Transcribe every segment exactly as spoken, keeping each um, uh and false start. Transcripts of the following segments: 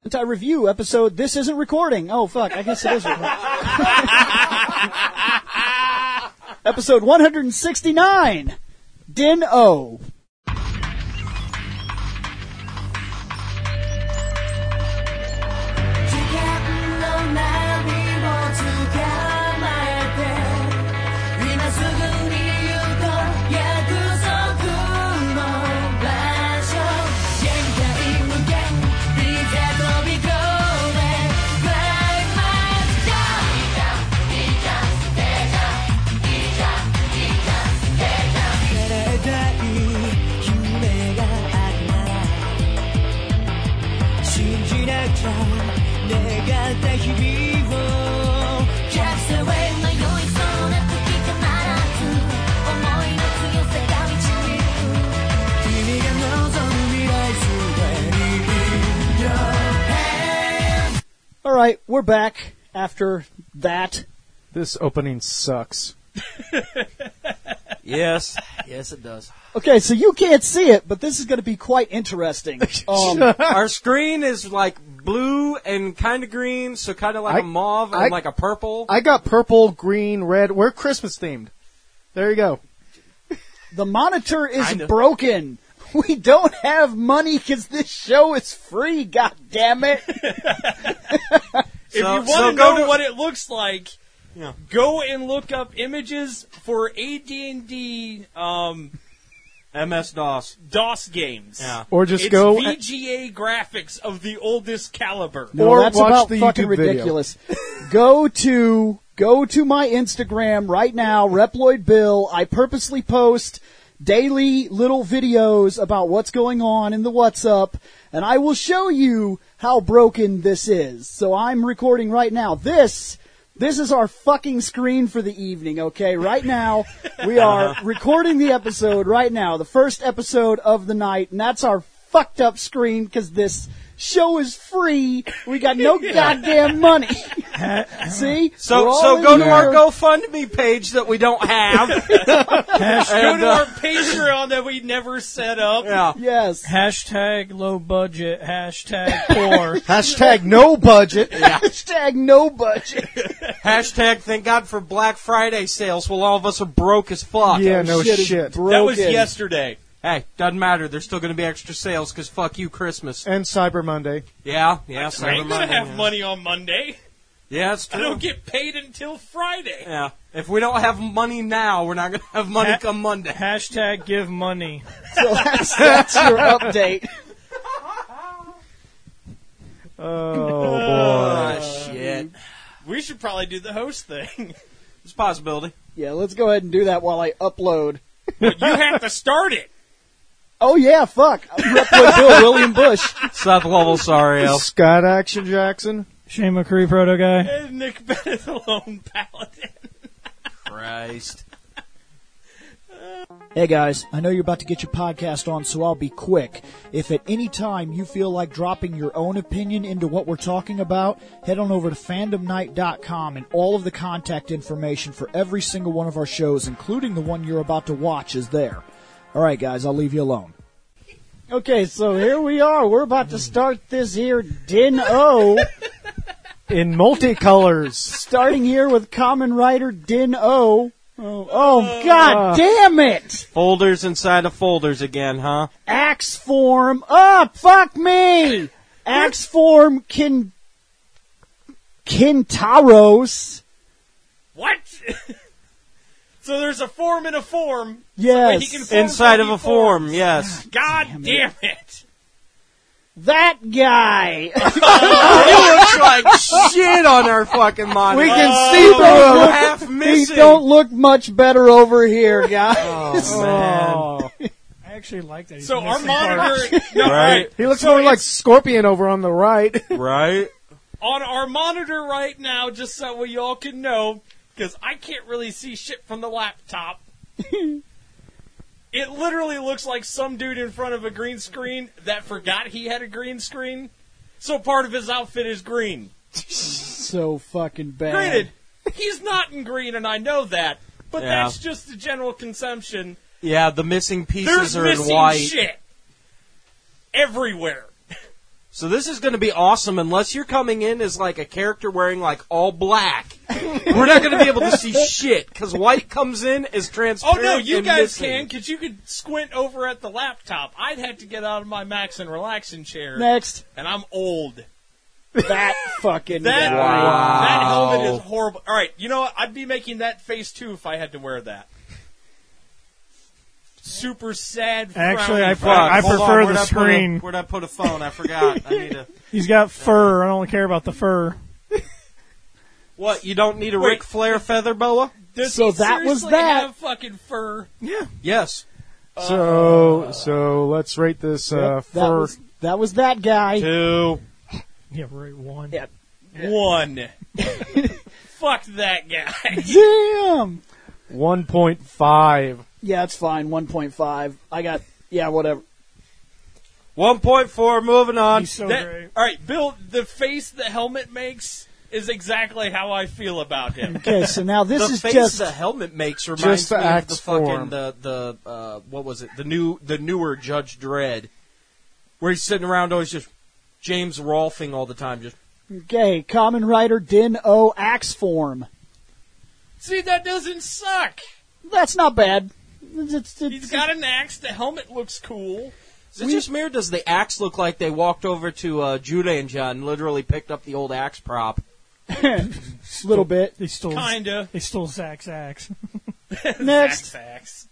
Anti-review episode, This Isn't Recording. Oh, fuck, I guess it is recording. Episode one sixty-nine, Din-O. All right, we're back after that. This opening sucks. Yes, yes it does. Okay, so you can't see it, but this is going to be quite interesting. Um, Our screen is like blue and kind of green, so kind of like I- a mauve and I- like a purple. I got purple, green, red. We're Christmas themed. There you go. the monitor is Kinda. broken. We don't have money because this show is free, god damn it. If So- you want so to go know to- what it looks like, Yeah. go and look up images for A D and D um, M S DOS. DOS games. Yeah. Or just It's go. V G A graphics of the oldest caliber. No, Or that's watch about the fucking YouTube video. ridiculous. go to go to my Instagram right now, Reploid Bill. I purposely post daily little videos about what's going on in the What's Up, and I will show you how broken this is. So I'm recording right now. This this is our fucking screen for the evening, okay? Right now, we are recording the episode right now, the first episode of the night, and that's our fucked up screen because this show is free. We got no goddamn money. See? We're So all so in go to our here. GoFundMe page that we don't have. Go And, to uh, our Patreon that we never set up. yeah. Yes. Hashtag low budget, hashtag poor. Hashtag no budget. Hashtag no budget. Hashtag thank God for Black Friday sales while all of us are broke as fuck. Yeah, no Shit is shit. broken. That was yesterday. Hey, doesn't matter. There's still going to be extra sales because fuck you, Christmas. And Cyber Monday. Yeah, yeah. I Cyber ain't gonna Monday, have yeah. money on Monday. Yeah, it's I true. don't get paid until Friday. Yeah. If we don't have money now, we're not going to have money Ha- come Monday. Hashtag give money. So that's, that's your update. Oh, boy. Ah, shit. We should probably do the host thing. It's a possibility. Yeah, let's go ahead and do that while I upload. But you have to start it. Oh yeah, fuck. I'm Reploid Bill, William Bush. Seth Lovell, sorry, Al. Scott Action Jackson. Shane McCree, proto guy. And Nick Bennett, the lone paladin. Christ. Hey guys, I know you're about to get your podcast on, so I'll be quick. If at any time you feel like dropping your own opinion into what we're talking about, head on over to fandom night dot com and all of the contact information for every single one of our shows, including the one you're about to watch, is there. Alright guys, I'll leave you alone. Okay, so here we are. We're about to start this here Din-O. In multicolors. Starting here with Common Writer Din-O. Oh, oh god damn it! Folders inside of folders again, huh? Axe form. Oh, fuck me! Axe form Kin. Kintaros. What? So there's a form in a form. Yes. He can form Inside of funky a form, forms. yes. God damn it. That guy. It looks like shit on our fucking monitor. We can Oh, see through him. half He missing. don't look much better over here, guys. Oh, man. I actually like that. He's So our missing parts. monitor, no, Right. He looks So more like it's- Scorpion over on the right. Right? on our monitor right now, just so we all can know, because I can't really see shit from the laptop. It literally looks like some dude in front of a green screen that forgot he had a green screen, so part of his outfit is green. So fucking bad. Granted, he's not in green, and I know that, but Yeah. that's just the general consumption. Yeah, the missing pieces There's are in missing white. shit everywhere. So this is going to be awesome unless you're coming in as like a character wearing like all black. We're not going to be able to see shit because white comes in as Oh transparent. no, you and guys missing. can, because you could squint over at the laptop. I'd have to get out of my max and relaxing chair, Next. and I'm old. That fucking That guy. that helmet is horrible. All right, you know what? I'd be making that face too if I had to wear that. Super sad. Actually, I, frowny pre- I Hold on, prefer where'd the I put a- screen. Where'd I put a phone? I forgot. I need a. He's got fur. I don't care about the fur. What? You don't need a Wait. Ric Flair feather boa? Does So he that was seriously that. have fucking fur? Yeah. Yes. So so let's rate this uh, Yep, that fur. was that was that guy. Two. Yeah, right. One. Yeah. One. Fuck that guy. Damn. One point five. Yeah, it's fine. One point five. I got. Yeah, whatever. One point four. Moving on. He's so That- great. all right, Bill. The face the helmet makes is exactly how I feel about him. Okay, so now this the is face just. the helmet makes reminds Just the me of the axe fucking form. the the uh, what was it the new the newer Judge Dredd, where he's sitting around always just James Rolfing all the time. Just Okay, Common Rider Din O Axe Form. See, that doesn't suck. That's not bad. It's, it's, it's, He's got an axe. The helmet looks cool. is it just me or does the axe look like they walked over to uh, Judah and John and literally picked up the old axe prop? a little bit. They stole. Kinda. They stole Zach's axe. Next. Axe, axe.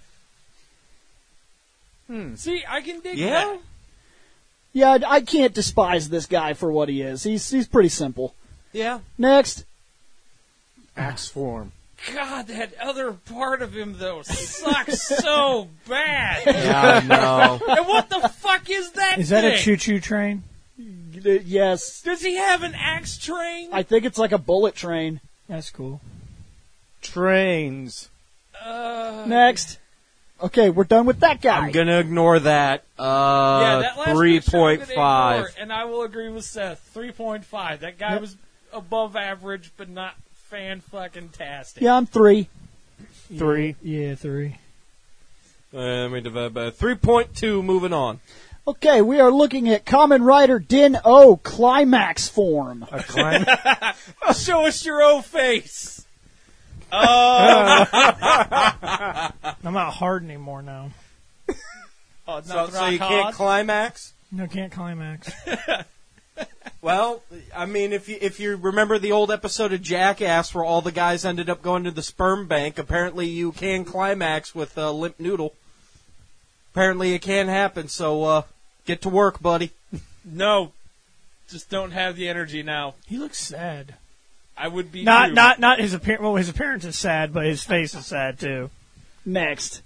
See, I can dig Yeah. that. Yeah, I I can't despise this guy for what he is. He's he's pretty simple. Yeah. Next. Axe form. God, that other part of him though sucks so bad. Yeah, I know. And what the fuck is that? Is that a thing? choo-choo train? Uh, Yes. Does he have an axe train? I think it's like a bullet train. That's cool. Trains. Uh, Next. Okay, we're done with that guy. I'm gonna ignore that. yeah, Uh, that last three picture I'm point gonna five. ignore, and I will agree with Seth. Three point five. That guy Yep. was above average, but not fan fucking tastic. Yeah, I'm three. Three. Yeah, three. Uh, let me divide by three point two. Moving on. Okay, we are looking at Common Rider Din O Climax Form. A climb. Show us your O face. Uh, I'm not hard anymore now. oh, it's So, not so you rock can't hard. climax. No, can't climax. Well, I mean, if you if you remember the old episode of Jackass where all the guys ended up going to the sperm bank, apparently you can climax with uh, limp noodle. Apparently it can happen. So uh, get to work, buddy. No, just don't have the energy now. He looks sad. I would be Not, too. not, not his appearance. Well, his appearance is sad, but his face is sad too. Next.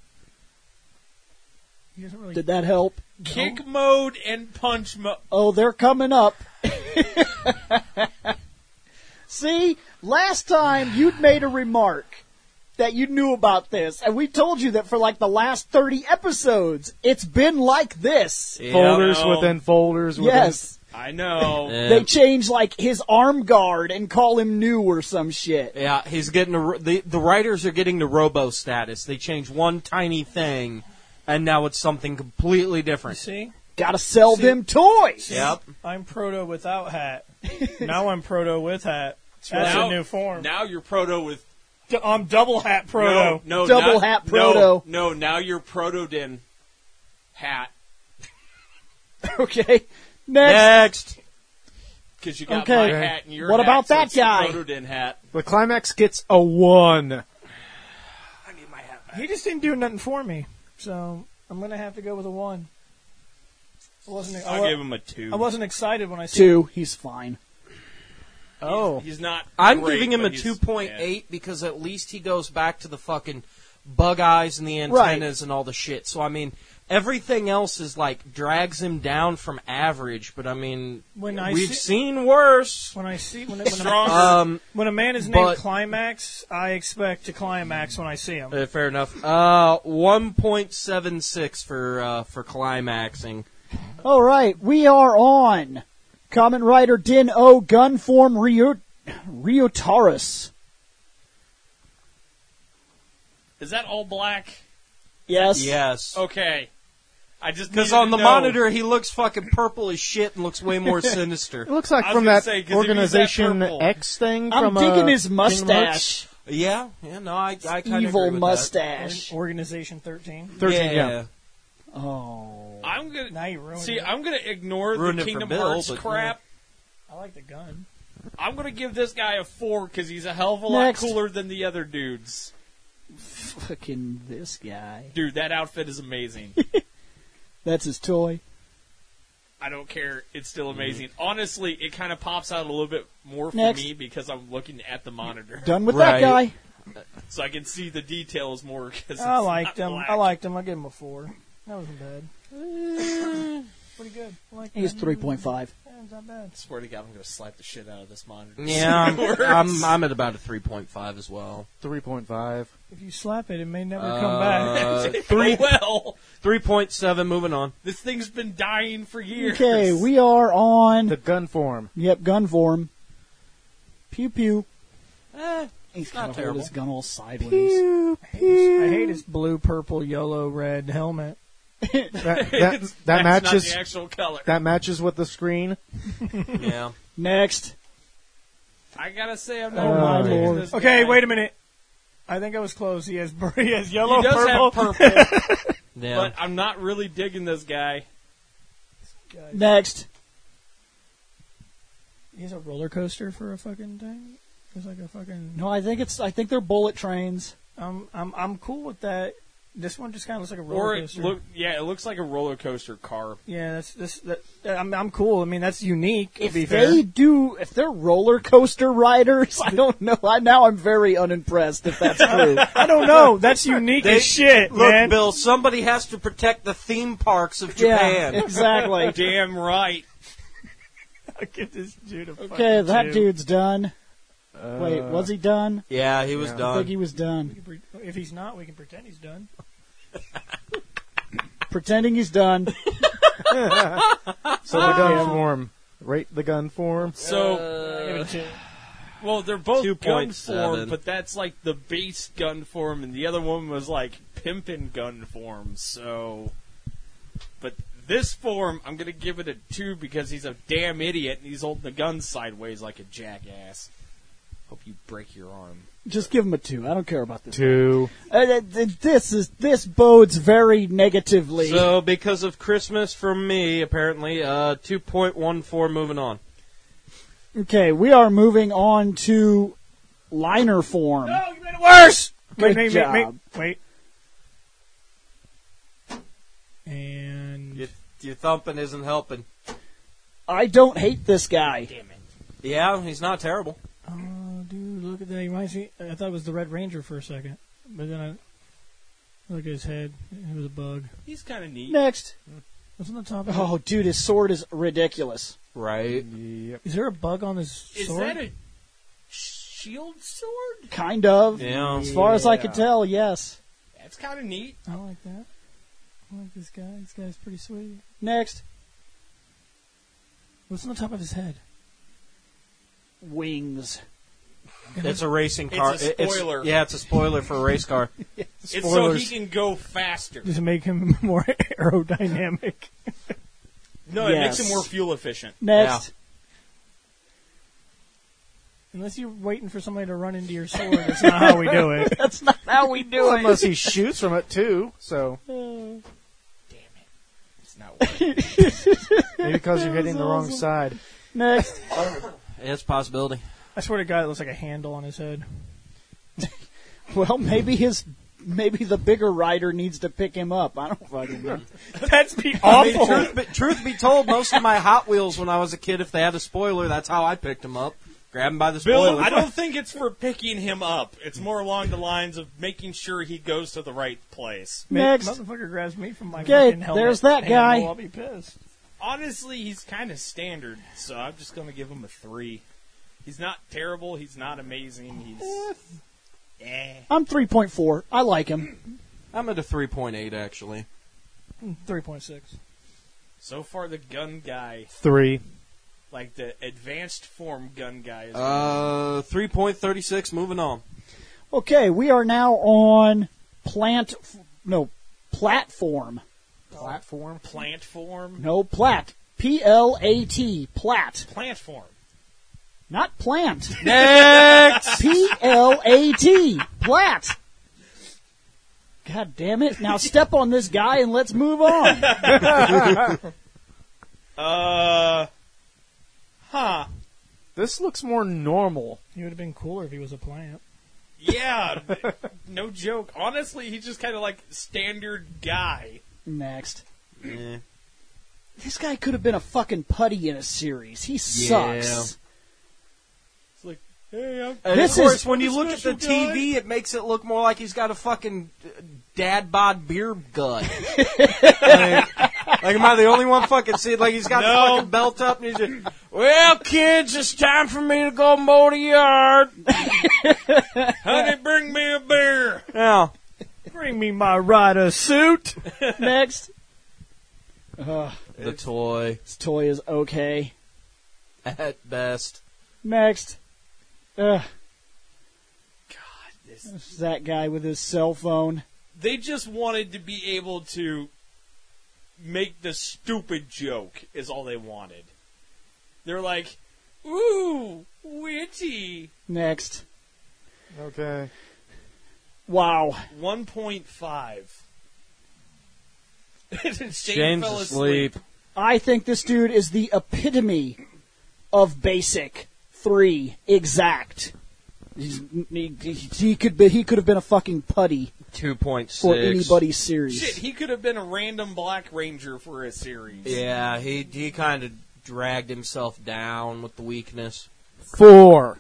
He doesn't really. Did that help? kick mode and punch mode. Oh, they're coming up. See, last time you'd made a remark that you knew about this, and we told you that for like the last thirty episodes, it's been like this. Folders no. within folders within. Yes. I know. They change like his arm guard and call him new or some shit. Yeah, he's getting a, the the writers are getting the robo status. They change one tiny thing, and now it's something completely different. See, Gotta sell them toys. Yep. I'm proto without hat. Now I'm proto with hat. That's now, a new form. Now you're proto with D- I'm double hat proto. no, no Double not- hat no, proto. No, now you're protodin hat Okay. Next. Next. because you got Okay. my hat and your What hat, about so that it's the guy? Protodin hat. The climax gets a one. I need my hat back. He just didn't do nothing for me, so I'm gonna have to go with a one. I wasn't. I, I'll wa- give him a two. I wasn't excited when I saw. Two. He's fine. Oh. He's not. I'm great, giving him a but he's- two point eight because at least he goes back to the fucking bug eyes and the Right. antennas and all the shit. So, I mean, everything else is like drags him down from average, but I mean, When I we've see- seen worse. When I see when, when, a, Stronger. Um, when a man is named but- Climax, I expect to climax when I see him. uh, fair enough. Uh, one point seven six for, uh, for climaxing. All right, we are on Common Rider Din O Gunform Rio Riotaurus. Is that all black? Yes. Yes. Okay. I just Because needed on to the know. monitor, he looks fucking purple as shit and looks way more sinister. It looks like I was from gonna that say, 'cause if he's that Organization purple- X thing I'm from uh, digging his Kingdom Hearts. mustache. Yeah, yeah, no, I, I kind of Evil agree with mustache. Organization thirteen. That. thirteen, yeah. yeah. Oh. I'm gonna Now you ruined see. it. I'm gonna ignore Ruined the it for Kingdom Bill, Hearts but, crap. I like the gun. I'm gonna give this guy a four because he's a hell of a lot Next. cooler than the other dudes. Fucking this guy. Dude, that outfit is amazing. That's his toy. I don't care. It's still amazing. Honestly, it kind of pops out a little bit more for Next. me because I'm looking at the monitor, Done with Right. that guy. so I can see the details more. Cause I it's liked not him. black. I liked him. I gave him a four. That wasn't bad. Pretty good. I like He's that. three point five. Yeah, it's not bad. Swear to God, I'm gonna slap the shit out of this monitor. Yeah, I'm, I'm, I'm at about a three point five as well. three point five. If you slap it, it may never Uh, come back. Three well. three point seven, moving on. This thing's been dying for years. Okay, we are on. The gun form. Yep, gun form. Pew pew. Eh, He's not gonna hold terrible. his gun all sideways. I hate his blue, purple, yellow, red helmet. That, that, It's- that that's matches. not the actual color. That matches with the screen. Yeah. Next. I gotta say, I'm Oh, not my digging Lord. this Okay, guy. wait a minute. I think I was close. He has he has yellow, He does purple. have purple, Yeah. but I'm not really digging this guy. Next. He has a roller coaster for a fucking thing. It's like a fucking. No, I think it's. I think they're bullet trains. I'm I'm I'm cool with that. This one just kind of looks like a Or roller it coaster. look, yeah, it looks like a roller coaster car. yeah, that's this. That, I'm I'm cool. I mean, that's unique. To If be they fair. do, if they're roller coaster riders, I don't know. I, now I'm very unimpressed if that's true. I don't know. That's unique They- as shit, Look, man. Bill, somebody has to protect the theme parks of yeah, Japan. exactly. Damn right. I'll give this dude a Okay, fucking that two. dude's done. Uh, Wait, was he done? Yeah, he was Yeah. I done. think he was We done. can pre- If he's not, we can pretend he's done. Pretending he's done. So the gun form. Rate the gun form. So, Give it a two. well, they're both two gun point seven. form, but that's like the base gun form, and the other one was like pimpin' gun form. So, but this form, I'm gonna give it a two because he's a damn idiot and he's holding the gun sideways like a jackass. Hope you break your arm. Just give him a two. I don't care about this. Two. Uh, th- th- this is this bodes very negatively. So, because of Christmas from me, apparently, uh, two point one four, moving on. Okay, we are moving on to liner form. Oh, you made it worse. Good wait, wait, job. wait, wait, wait. And Your, your thumping isn't helping. I don't hate this guy. Yeah, he's not terrible. oh, dude, look at that. He reminds me. I thought it was the Red Ranger for a second, but then I look at his head. It was a bug. He's kind of neat. Next. What's on the top? Of it? Oh, dude, his sword is ridiculous. Right. Yep. Is there a bug on his Is sword? that a shield sword? Kind of. Yeah. As far as I Yeah. could tell, yes. That's kind of neat. I like that. I like this guy. This guy's pretty sweet. Next. What's on the top of his head? Wings. It's a racing It's car. a It- spoiler. yeah, it's a spoiler for a race car. It's so Spoilers. he can go faster. Does it make him more aerodynamic? No, it makes Yes. him more fuel efficient. Next. Unless you're waiting for somebody to run into your sword, that's not how we do it. That's not how we do Well, it. unless he shoots from it too. So It's not working. maybe because you're hitting the wrong side. Next. It's a possibility. I swear to God, it looks like a handle on his head. Well, maybe his, maybe the bigger rider needs to pick him up. I don't fucking know. That's be I mean, awful. truth, be, truth be told, most of my Hot Wheels when I was a kid, if they had a spoiler, that's how I picked them up. Grab him by the Bill, spoiler. I don't think it's for picking him up. It's more along the lines of making sure he goes to the right place. Next. Motherfucker grabs me from my Okay, fucking helmet. there's that guy. handle, I'll be pissed. Honestly, he's kind of standard, so I'm just going to give him a three. He's not terrible. He's not amazing. He's eh. I'm three point four. I like him. I'm at a three point eight, actually. three point six. So far, the gun guy, Three. like the advanced form gun guy, is Uh, three point three six, moving on. Okay, we are now on plant, f- no, platform. Platform. Plant form. No, plat. P L A T. Plat. Plant form. Not plant. Next! P L A T. Plat. God damn it. Now step on this guy and let's move on. Uh. Huh. This looks more normal. He would have been cooler if he was a plant. Yeah. No joke. Honestly, he's just kind of like standard guy. Next. Yeah. This guy could have been a fucking putty in a series. He Yeah. sucks. It's like, hey, I'm. And This of course, is- when you look at the Special T V, it makes it look more like he's got a fucking uh, dad bod beer gut. like, like, am I the only one fucking see it? Like, he's got the No. fucking belt up and he's just, well, kids, it's time for me to go mow the yard. Honey, bring me a beer. Yeah. Bring me my rider suit. Next. Ugh, The toy, this toy is okay. at best. Next. Ugh, God, this. this is that guy with his cell phone. They just wanted to be able to make the stupid joke, is all they wanted. They're like, ooh, witty. Next. Okay. Wow. one point five. Shane Shane's fell asleep. I think this dude is the epitome of basic three exact. He's, he, he, he could be. He could have been a fucking putty two point six. for anybody's series. Shit, he could have been a random Black Ranger for a series. Yeah, he he kind of dragged himself down with the weakness. Four.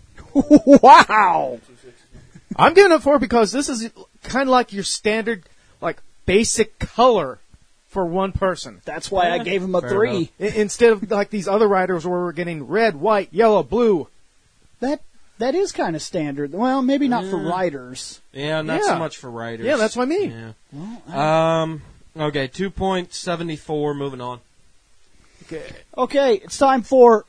Wow. I'm giving it four because this is kind of like your standard, like, basic color for one person. That's why I gave him a Fair three. I- instead of like these other riders where we're getting red, white, yellow, blue. That that is kind of standard. Well, maybe not for writers. Yeah, not Yeah. so much for writers. Yeah, that's what I mean. Yeah. Um. Okay, two point seventy four. Moving on. Okay. Okay, it's time for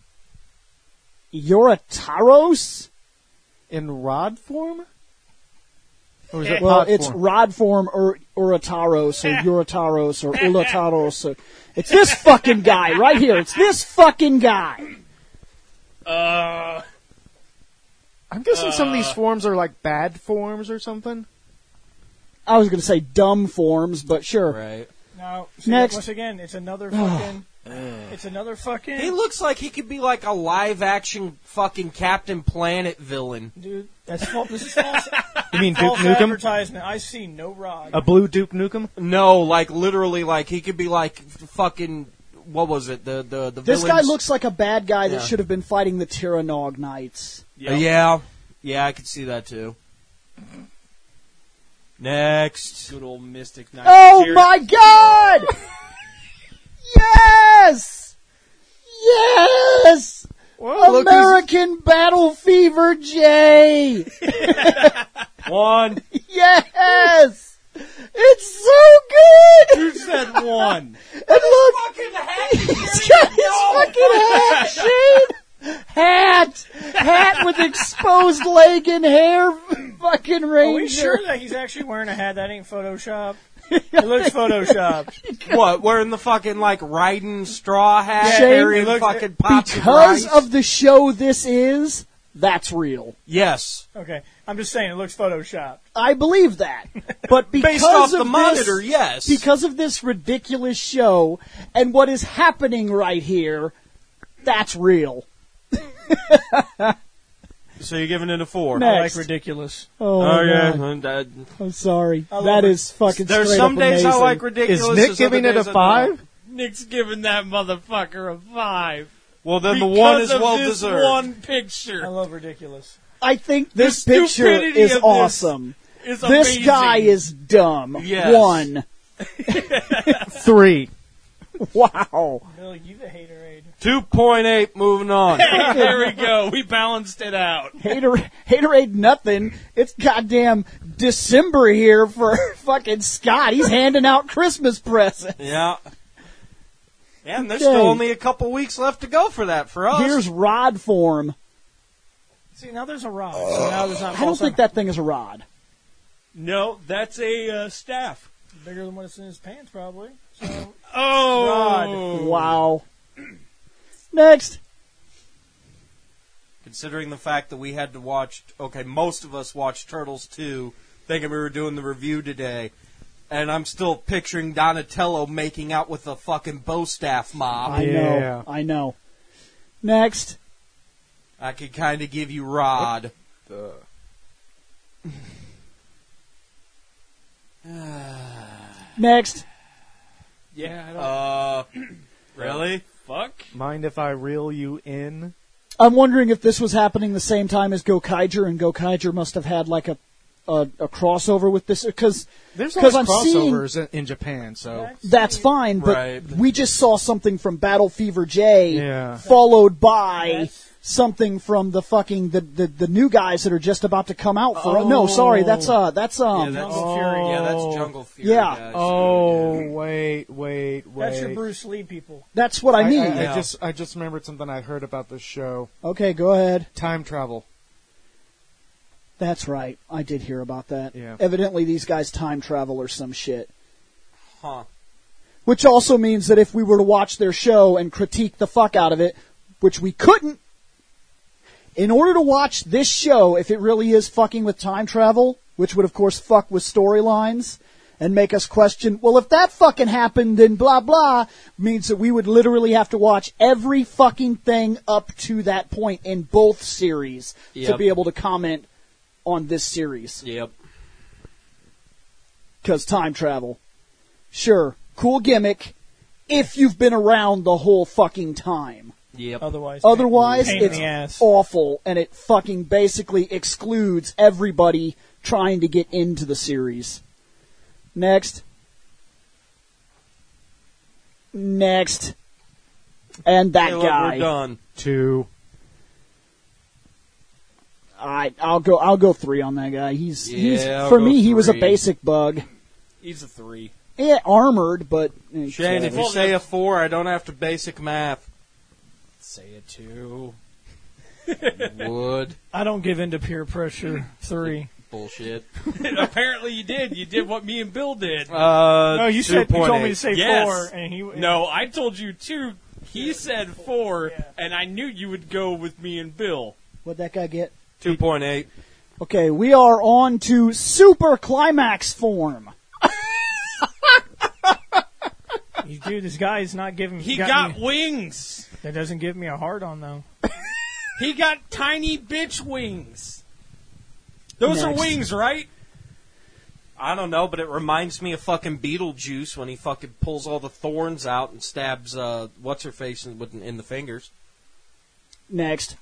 Yoritaros. In rod form? Or is it Well, pod it's form? rod form or Urataros or Yoritaros or Ulataros. Or, it's this fucking guy right here. It's this fucking guy. Uh, I'm guessing some of these forms are like bad forms or something. I was going to say dumb forms, but sure. Right. Now, see, Next. once again, it's another fucking. It's another fucking. He looks like he could be like a live action fucking Captain Planet villain. Dude, that's false. This is false, You mean Duke false Nukem? advertisement. I see no rod. A blue Duke Nukem? No, like literally, like he could be like fucking. What was it? The the the This guy villains- looks like a bad guy that Yeah. should have been fighting the Tyrannog Knights. Uh, yeah, yeah, I could see that too. Next. good old Mystic Knight. Oh Cheers. my god! Yes! Yes! look American Battle Fever J! One. Yes! It's so good! Who said one? And look, he's got his fucking hat, Shane! Hat! Hat with exposed leg and hair, fucking Ranger. Are we sure that he's actually wearing a hat? That ain't Photoshop. It looks Photoshopped. What? Wearing the fucking like riding straw hat, Shane, carrying it looks- fucking pots of Because rice? of the show this is, that's real. Yes, Okay, I'm just saying it looks Photoshopped. I believe that. But because based off of the this, monitor. Yes, because of this ridiculous show and what is happening right here, that's real. so you're giving it a four. No. I like Next. ridiculous. Oh, Oh yeah, God. and, uh, I'm sorry. I love That it. is fucking there's straight some up days I amazing. like Is ridiculous. Nick there's other giving it a days I don't. five? Nick's giving that motherfucker a five. Well, then the Because one is of well this deserved. one I picture love ridiculous. I think this The picture stupidity is of this awesome. is This amazing. guy is dumb. Yes. One. Three. Wow. Billy, you the haterade. Two point eight. Moving on. There we go. We balanced it out. Hater, haterade nothing. It's goddamn December here for fucking Scott. He's handing out Christmas presents. Yeah. Yeah, and there's Okay. still only a couple weeks left to go for that for us. Here's rod form. See, now there's a rod. So now there's not I don't false think that thing is a rod. No, that's a uh, staff. Bigger than what's in his pants, probably. So, Oh! Wow. Next. Considering the fact that we had to watch, okay, most of us watched Turtles two, thinking we were doing the review today, and I'm still picturing Donatello making out with a fucking bow staff mob. I Yeah. know. I know. Next. I could kind of give you Rod. Next. Yeah, I don't Uh, really? fuck. Mind if I reel you in? I'm wondering if this was happening the same time as Gokaiger, and Gokaiger must have had like a a, a crossover with this, because There's because always I'm seeing crossovers in, in Japan, so that's fine, but Right. we just saw something from Battle Fever J, Yeah. followed by Yes. something from the fucking the, the the new guys that are just about to come out for. Oh. No, sorry, that's uh that's um Yeah, that's, Jungle Fury. yeah, that's Oh. Jungle Fury. Yeah. guys. Oh, Yeah. wait, wait, wait. that's your Bruce Lee people. that's what I mean. I, Yeah. just I just remembered something I heard about this show. Okay, go ahead. Time travel. That's right. I did hear about that. Yeah. Evidently, these guys time travel or some shit. Huh. Which also means that if we were to watch their show and critique the fuck out of it, which we couldn't, in order to watch this show, if it really is fucking with time travel, which would of course fuck with storylines and make us question, well, if that fucking happened, then blah blah, means that we would literally have to watch every fucking thing up to that point in both series to Yep. be able to comment on this series. Yep. Because time travel. Sure, cool gimmick if you've been around the whole fucking time. Yep. Otherwise, Otherwise, pain in it's the ass. awful, and it fucking basically excludes everybody trying to get into the series. Next. Next. And that Caleb, guy. we're done. Two. All right, I'll go. I'll go three on that guy. He's Yeah, he's I'll for go me. He was a three. basic bug. He's a three. Yeah, armored, but eh, Shane, if you Well, say then- a four, I don't have to basic math. Say a two. Would. I don't give in to peer pressure. Three. Bullshit. Apparently you did. You did what me and Bill did. Uh, No, you said you told me to two point eight. say Yes. four, and he No, I told you two. He said four, Yeah. and I knew you would go with me and Bill. what'd that guy get? two point eight. Okay, we are on to super climax form. You- dude, this guy is not giving. He got got me, wings. that doesn't give me a hard on though. He got tiny bitch wings. Those Next. are wings, right? I don't know, but it reminds me of fucking Beetlejuice when he fucking pulls all the thorns out and stabs uh, what's her face in, with, in the fingers. Next,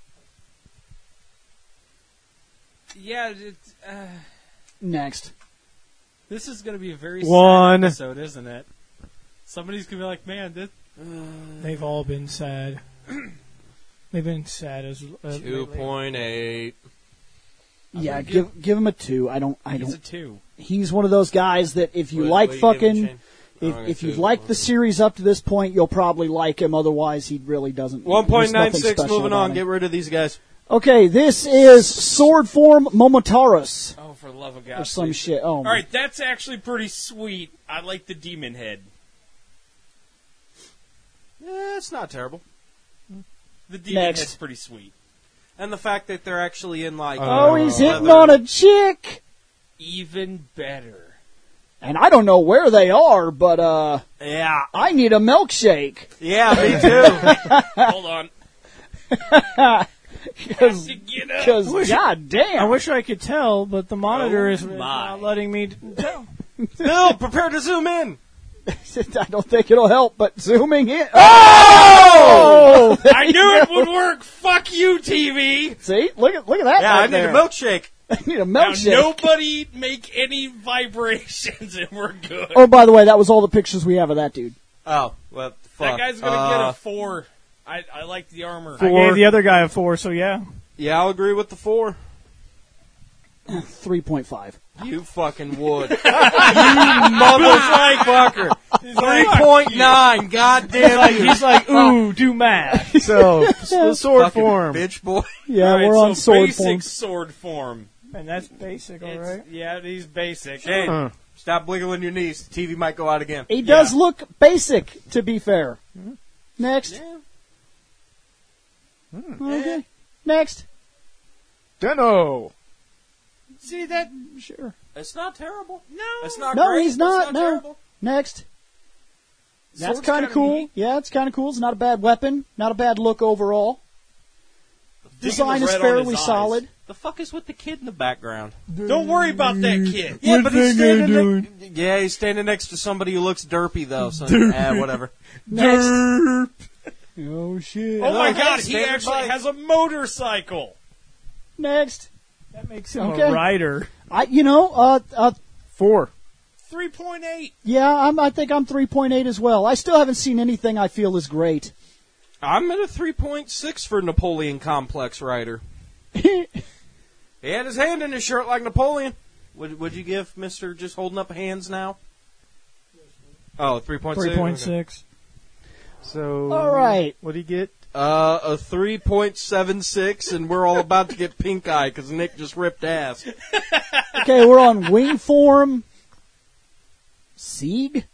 Yeah. It, uh, next. this is going to be a very One. sad episode, isn't it? Somebody's going to be like, man, this. They've all been sad. They've been sad as uh, Two lately. point eight. Yeah, gonna give give him a two. I don't. I He's a don't. two. He's one of those guys that if you What- like what you give him, fucking, Shane? if Oh, if two. you've liked the series up to this point, you'll probably like him. Otherwise, he really doesn't. One point nine there's six. nothing special Moving about on. him. Get rid of these guys. Okay, this is sword form Momotaros Oh, for the love of God. or some please. shit. Oh, All right, that's actually pretty sweet. I like the demon head. Eh, it's not terrible. The demon Next. head's pretty sweet. And the fact that they're actually in like. oh, he's uh, hitting leather- on a chick, Even better. and I don't know where they are, but uh, Yeah. I need a milkshake Yeah, me too. Hold on. because To get up. because god damn. I wish I could tell, but the monitor Oh is my. not letting me t- tell. Bill, prepare to zoom in. I don't think it'll help, but zooming in. Oh! I knew it would work. Fuck you, T V. See, look at look at that. Yeah, back I need there. a milkshake. I need a Now milkshake. nobody make any vibrations, and we're good. Oh, by the way, that was all the pictures we have of that dude. Oh, well, fuck. That guy's gonna Uh, get a four. I, I like the armor. I gave the other guy a four, so yeah. Yeah, I'll agree with the four. Three point five. You fucking would. you motherfucker. Three point nine. God damn you. He's like, ooh, do math. So, s- sword Fucking form. bitch boy. Yeah, All right, we're so on sword basic form. sword form. And that's basic, all It's- right. Yeah, he's basic. Shane, Huh. stop wiggling your knees. The T V might go out again. He does look basic, to be fair. Next. Yeah. Okay. Next. Deno. See that? Sure. It's not terrible. No. It's not No, great. he's It's not, no. terrible. Next. That's Sword's kind of kinda cool. neat. Yeah, it's kind of cool. It's not a bad weapon. Not a bad look overall. Design the is red on fairly his eyes. solid. The fuck is with the kid in the background? Don't worry about that kid. Yeah, but he's standing. Ne- yeah, he's standing next to somebody who looks derpy though. So eh, whatever. Next. Oh shit. Oh my No, god, hey, he standard actually bike. has a motorcycle. Next. That makes him Okay. a rider. I, you know, uh, uh, Four. three point eight. yeah, I'm, I think I'm three point eight as well. I still haven't seen anything I feel is great. I'm at a three point six for Napoleon Complex Rider. He had his hand in his shirt like Napoleon. Would would you give Mister just holding up hands now? Oh, three point six. Three point six. So. All right. What do you get? Uh, a three point seven six, and we're all about to get pink eye because Nick just ripped ass. Okay, we're on wing form. Sieg?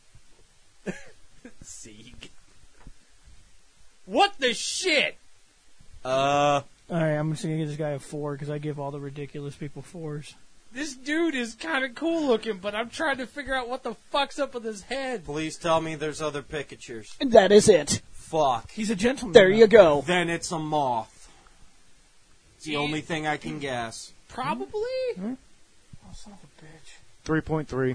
Sieg. What the shit? Uh, All right, I'm just gonna give this guy a four because I give all the ridiculous people fours. This dude is kind of cool looking, but I'm trying to figure out what the fuck's up with his head. please tell me there's other Pikachus. That is it. Fuck. He's a gentleman. There though. you go. Then it's a moth. It's the only thing I can guess. Probably. Oh, son of a bitch. Three point three.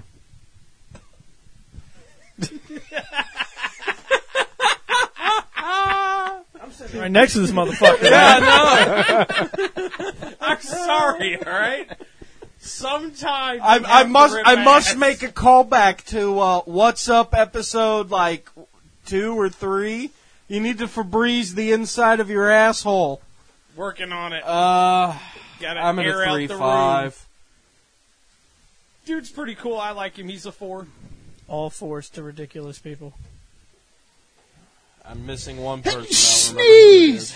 I'm sitting right next to this motherfucker. Yeah, no. I'm sorry. All right. Sometime I, you I have to must. rip I must ass. make a callback to uh, What's Up episode like two or three. You need to Febreze the inside of your asshole. Working on it. Uh, Gotta I'm at air a out three the five. room. Dude's pretty cool. I like him. He's a four. All fours to ridiculous people. I'm missing one person. I don't remember who it is. Sneeze!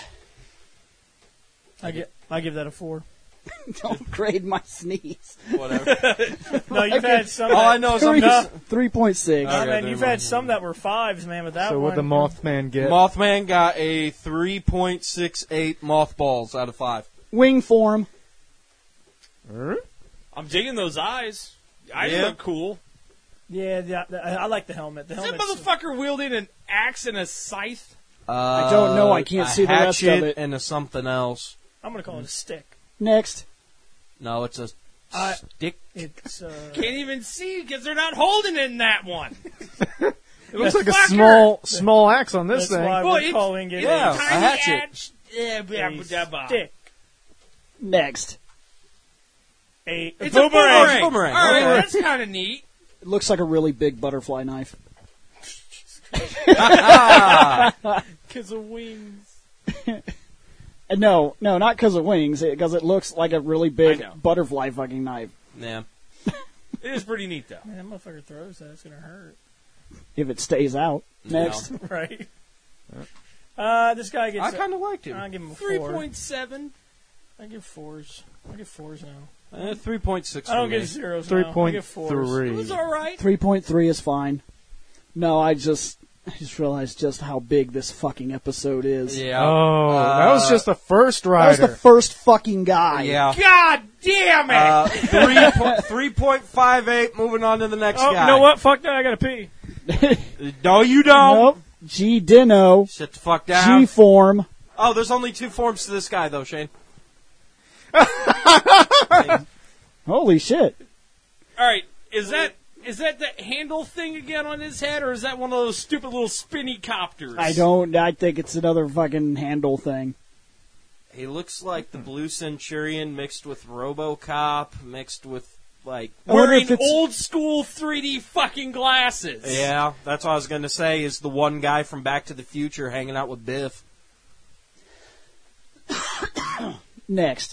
I get. I give that a four. Don't grade my sneeze. Whatever. No, you've had some. All that, I know is I'm Three, just, three point six. No, Okay, man, never you've mind. had some that were fives, man. But that So one. what the Mothman get? Mothman got a three point six eight mothballs out of five. Wing form. Huh? I'm digging those eyes. Eyes Yeah. look cool. Yeah, yeah, I I like the helmet. The Is that helmet. motherfucker wielding an axe and a scythe? Uh, I don't know. I can't a see the rest of hatchet it. and a something else. I'm gonna call it a stick. Next. No, it's a I- stick. It's. Uh, Can't even see because they're not holding it in that one. It looks like a Fucker. small small axe on this that's thing. why Well, we're it's- calling it yeah. a a Tiny hatchet. hatch- Yeah, blah, a blah, blah. stick. Next. A It's boomerang. a boomerang. Boomerang, All right, okay. that's kind of neat. It looks like a really big butterfly knife. Because of wings. Uh, No, no, not because of wings. Because it looks like a really big I know. butterfly fucking knife. Yeah. It is pretty neat, though. Man, that motherfucker throws that. It's gonna hurt. If it stays out. Next. Right. Uh, this guy gets. I kind of liked him. I give him a Three four. point seven. I give fours. I give fours now. Uh, three point six. I don't for me. give zeros Three now. I point give fours. It three. was all right. three point three is fine. No, I just I just realized just how big this fucking episode is. Yeah. Oh, Uh, that was just the first That was rider. the first fucking guy. Yeah. God damn it! Uh, three point three point five eight. Moving on to the next Oh, guy. you know what? Fuck that. I gotta pee. No, you don't. Nope. G Dino. Sit the fuck down. G form. Oh, there's only two forms to this guy, though, Shane. Holy shit. all right, is that is that the handle thing again on his head, or is that one of those stupid little spinny copters? I don't I think it's another fucking handle thing. He looks like the Blue Centurion mixed with RoboCop, mixed with, like... I wonder Wearing if it's- old school three D fucking glasses. Yeah, that's what I was going to say, is the one guy from Back to the Future hanging out with Biff. Next.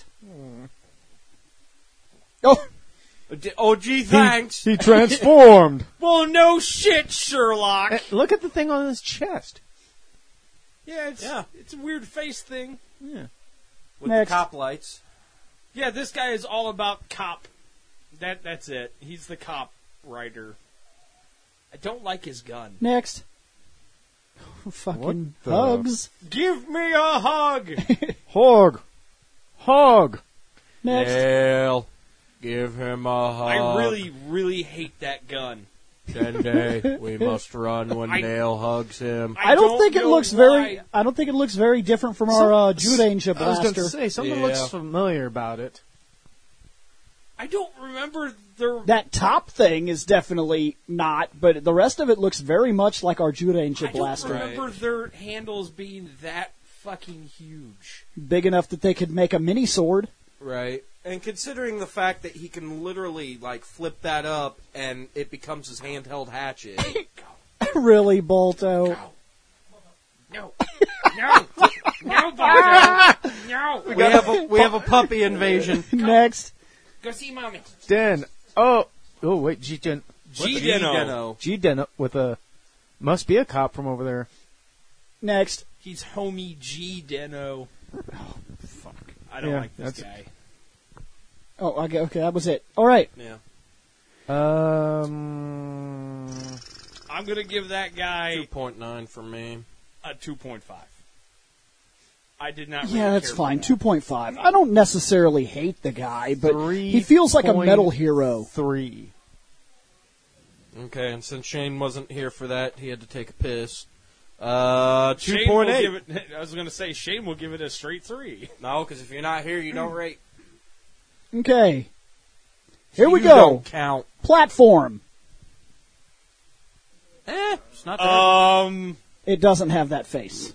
Oh, D- Oh, gee, thanks. He transformed. Well, no shit, Sherlock. Eh, Look at the thing on his chest. Yeah, it's Yeah. it's a weird face thing. With Next. the cop lights. Yeah, this guy is all about cop. That That's it. He's the cop writer. I don't like his gun. Next. Fucking the- hugs. Give me a hug! Hog. Hog. Next. Nail. Give him a hug. I really, really hate that gun. Dende, we must run when I- Nail hugs him. I don't, think it know looks why. very. I don't think it looks very different from our uh, Judanger I was going blaster. to say, something Yeah. looks familiar about it. I don't remember their... That top thing is definitely not, but the rest of it looks very much like our Judanger I don't blaster. remember their handles being that fucking huge. Big enough that they could make a mini sword. Right. And considering the fact that he can literally, like, flip that up and it becomes his handheld hatchet. Really, Balto? No. No. No, Balto. No. we have a we have a puppy invasion. Next. Go see Mommy. Den. Oh. Oh, wait. G Den. G-Deno. Deno. G Den with a. Must be a cop from over there. Next. He's homie G Deno. Oh, fuck. I don't Yeah, like this that's- guy. Oh, okay, okay, that was it. All right. Yeah. Um. I'm going to give that guy two point nine for me. a two point five. I did not really Yeah, that's care fine. for two point five. I don't necessarily hate the guy, but Three he feels like a point metal hero. Three. Okay, and since Shane wasn't here for that, he had to take a piss. Uh, that. two Shane point will eight. give it, I was going to say, Shane will give it a straight three. No, because if you're not here, you don't rate. Okay. Here we You go. Don't count. Platform. Eh, it's not terrible. Um, It doesn't have that face.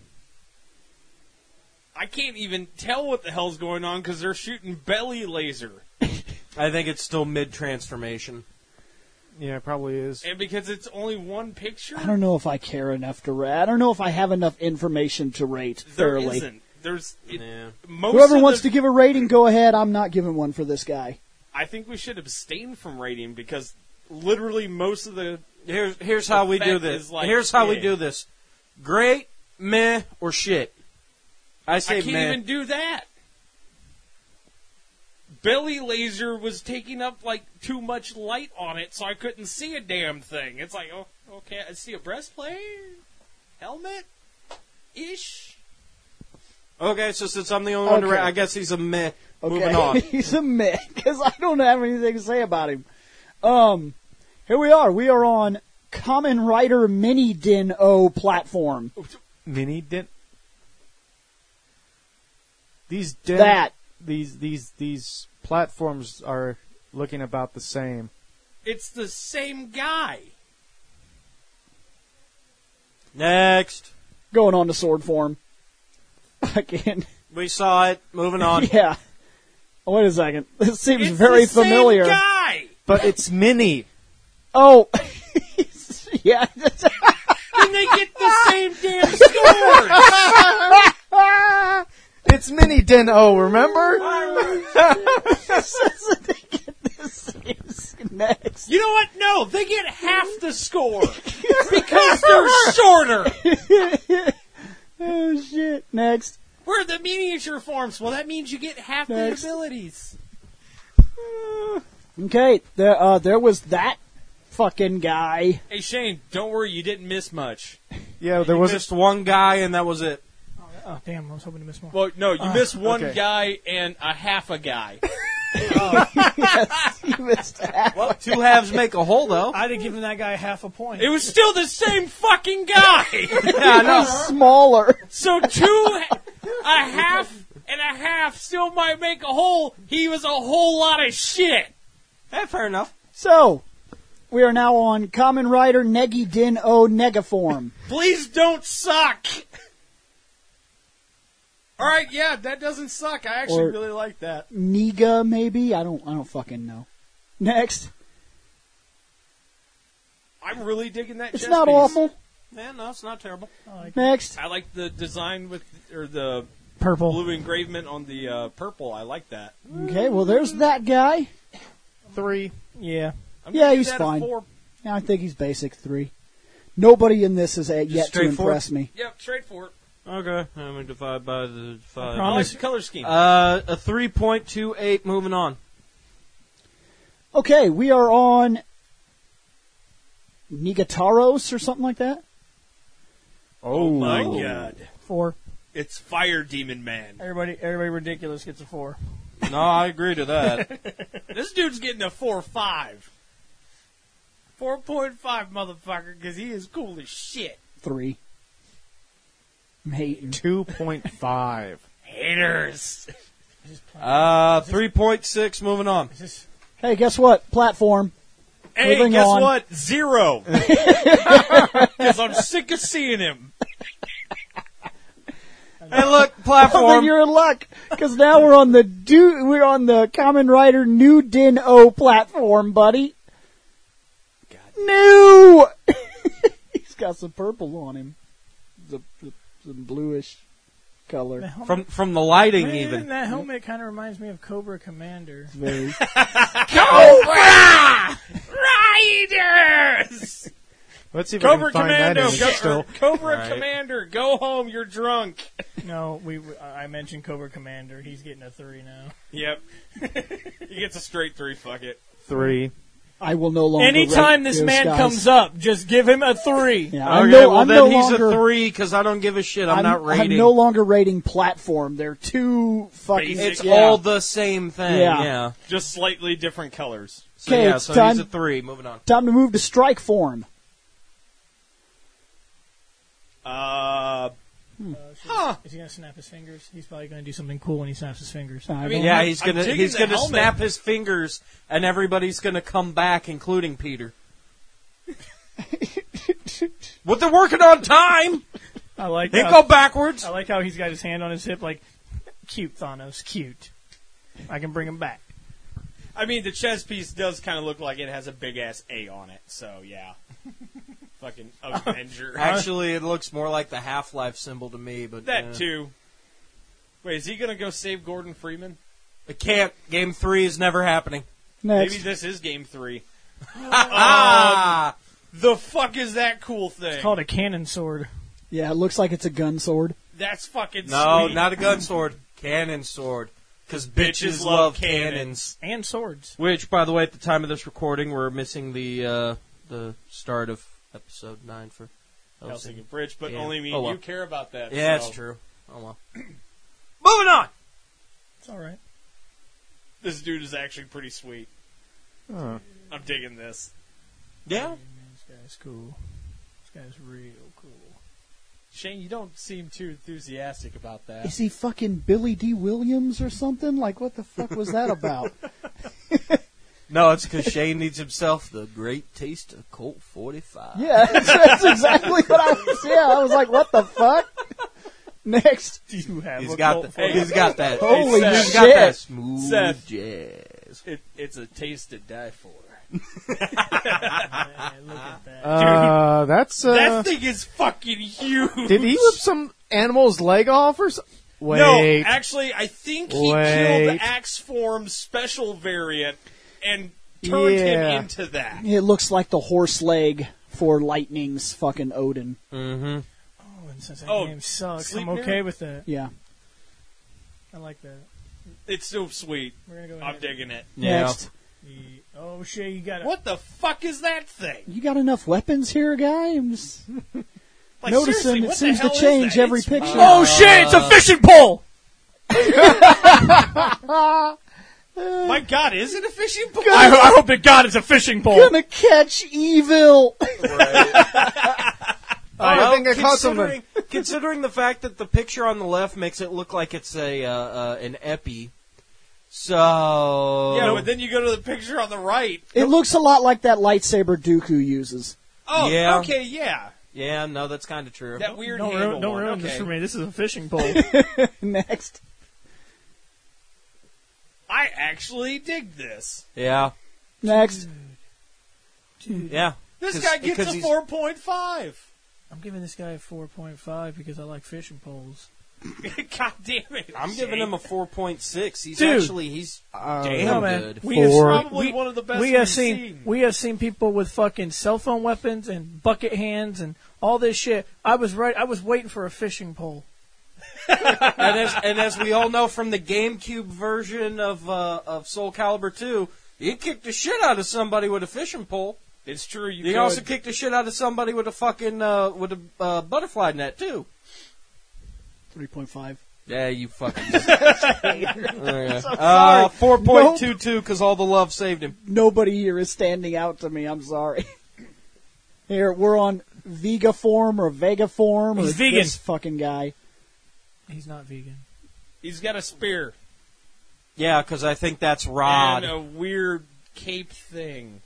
I can't even tell what the hell's going on because they're shooting belly laser. I think it's still mid transformation. Yeah, it probably is. And because it's only one picture, I don't know if I care enough to rate. I don't know if I have enough information to rate there fairly. isn't. There's it, Yeah. most Whoever of wants the, to give a rating, go ahead. I'm not giving one for this guy. I think we should abstain from rating because literally most of the Here's here's how we do effect this. is like, here's how we eh. do this. Great, meh, or shit. I say I can't meh. even do that. Belly laser was taking up like too much light on it, so I couldn't see a damn thing. It's like, oh, okay, I see a breastplate, helmet, ish. Okay, so since I'm the only one to Okay. rate, I guess he's a meh. Okay. Moving on. He's a meh, because I don't have anything to say about him. Um, here we are. We are on Kamen Rider Mini Den O platform. Mini Den. These den, That. these these these platforms are looking about the same. It's the same guy. Next. Going on to sword form. Again. We saw it. Moving on. Yeah. Wait a second. This seems It's very the same familiar. guy. But it's mini. Oh. Yeah. And they get the same damn scores. It's mini Den O, remember? Next. You know what? No, they get half the score because they're shorter. Oh shit. Next. We're the miniature forms. Well, that means you get half Next. the abilities. Okay. There, uh, there was that fucking guy. Hey, Shane, don't worry. You didn't miss much. Yeah, there You was missed one guy, and that was it. Oh, damn, I was hoping to miss more. Well, no, you missed one okay. guy and a half a guy. He missed half. Well, two halves make a whole, though. I'd have given that guy half a point. It was still the same fucking guy. Yeah, no. Smaller. So two, a half and a half still might make a whole. He was a whole lot of shit. Eh, fair enough. So, we are now on Kamen Rider Negi Den O Negaform. Please don't suck. All right, yeah, that doesn't suck. I actually Or- really like that. Niga, maybe? I don't I don't fucking know. Next. I'm really digging that. It's chest not piece. awful. Yeah, no, it's not terrible. Next. I like the design with or the Purple. blue engravement on the uh, purple. I like that. Okay, well, there's that guy. three. Yeah. I'm Yeah, gonna give he's that a fine. four. Yeah, I think he's basic three. Nobody in this has uh, yet to straightforward? impress me. Yep, straightforward. Okay, let me divide by the five. I like the color scheme. Uh, a three point two eight. Moving on. Okay, we are on Nigataros or something like that. oh my god. Four. It's Fire Demon Man. Everybody, everybody ridiculous gets a four. No, I agree to that. This dude's getting a four five. four point five, motherfucker, because he is cool as shit. Three. I'm hating. two point five. Haters. Uh, three point six. Moving on. Is this, Hey, guess what? Platform. Hey, Moving guess on. what? Zero. Because I'm sick of seeing him. Hey, look, Well, then platform. you're in luck, because now we're on the do we're on the Kamen Rider New Din O platform, buddy. New. He's got some purple on him, the, the, some bluish the color. helmet, From from the lighting, man, even. that helmet kind of reminds me of Cobra Commander. Very. Cobra Riders! Let's see if I Cobra can find Commando, that image go, still. or Cobra Right. Commander, go home, you're drunk. No, we. I mentioned Cobra Commander. He's getting a three now. Yep. He gets a straight three, fuck it. Three. I will no longer. Anytime rate this those man guys. comes up, just give him a three. Yeah, I'm Okay, no, well I'm then no he's longer, a three because I don't give a shit. I'm, I'm, not rating. I'm no longer rating platform. They're too fucking. Basic. It's yeah. all the same thing. Yeah. Yeah. Just slightly different colors. So Okay, yeah, it's so time- he's a three. Moving on. Time to move to strike form. Uh, Uh, should- Huh. Is he gonna snap his fingers? He's probably gonna do something cool when he snaps his fingers. I I mean, don't- Yeah, I'm- he's I'm gonna digging he's the gonna helmet. snap his fingers, and everybody's gonna come back, including Peter. What they're working on time. I like. They How, go backwards. I like how he's got his hand on his hip, like, cute Thanos, cute. I can bring him back. I mean, the chest piece does kind of look like it has a big ass A on it, so yeah. Fucking Avenger. Actually, it looks more like the Half-Life symbol to me, but That uh, too. Wait, is he gonna go save Gordon Freeman? it can't. Game three is never happening. Next. Maybe this is game three. Ah, The fuck is that cool thing? It's called a cannon sword. Yeah, it looks like it's a gun sword. That's fucking no, sweet. not a gun sword, cannon sword. Because bitches Bitches love love cannons. And swords. Which, by the way, at the time of this recording, we're missing the uh, the start of episode nine for Helsinki. Helsinki Bridge, but Yeah. only me Oh, and well. you care about that. Yeah, so. that's true. Oh well. Moving on. It's alright. This dude is actually pretty sweet. Huh. I'm digging this. Yeah. This guy's cool. This guy's real cool. Shane, you don't seem too enthusiastic about that. Is he fucking Billy D. Williams or something? Like, what the fuck was that about? No, it's because Shane needs himself the great taste of Colt forty-five. Yeah, that's, that's exactly what I was. Yeah, I was like, what the fuck? Next. Do you have He's a got Colt the, he's got that. Holy he's shit. got that smooth Seth. jazz. It, it's a taste to die for. Man, look at that. Uh, that's, uh, that thing is fucking huge. did he rip some animal's leg off or something? Wait. No, actually, I think he Wait. killed Axe Form's special variant and turned him Yeah. into that. It looks like the horse leg for Lightning's fucking Odin. Mm-hmm. Oh, and since that Oh, game sucks, I'm Sleipnir? okay with that. Yeah. I like that. It's so sweet. We're gonna go I'm ahead. digging it. Yeah. Next. The- Oh shit, you got it. What the fuck is that thing? You got enough weapons here, guy? I'm just Like, noticing seriously, it what seems the to hell is change that? every It's picture. Oh shit, it's a fishing pole! My God, is it a fishing pole? I, I hope to God it's a fishing pole. Gonna catch evil. I think I caught considering, considering the fact that the picture on the left makes it look like it's a uh, uh, an epi, so Yeah, but then you go to the picture on the right. It looks a lot like that lightsaber Dooku uses. Oh, Yeah. okay, yeah. yeah, no, that's kind of true. That weird Don't handle ruin, don't one. ruin okay. this for me. This is a fishing pole. Next. I actually dig this. Yeah, Next. yeah. This 'Cause- guy gets because a he's- four point five. I'm giving this guy a four point five because I like fishing poles. God damn it! I'm giving him a four point six. He's Dude. actually he's Uh, damn No, man. good. We have, Four. Probably we, one of the best we have we've seen, seen. we have seen people with fucking cell phone weapons and bucket hands and all this shit. I was right. I was waiting for a fishing pole. and as and as we all know from the GameCube version of uh, of Soul Calibur two, you can kick the shit out of somebody with a fishing pole. It's true. You, You could. can also kick the shit out of somebody with a fucking uh, with a uh, butterfly net too. three point five. Yeah, you fucking. Okay. Uh, four point two two because all the love saved him. Nobody here is standing out to me. I'm sorry. Here, we're on Vega form or Vega form. He's or vegan. This fucking guy. He's not vegan. He's got a spear Yeah, because I think that's Rod. and a weird cape thing.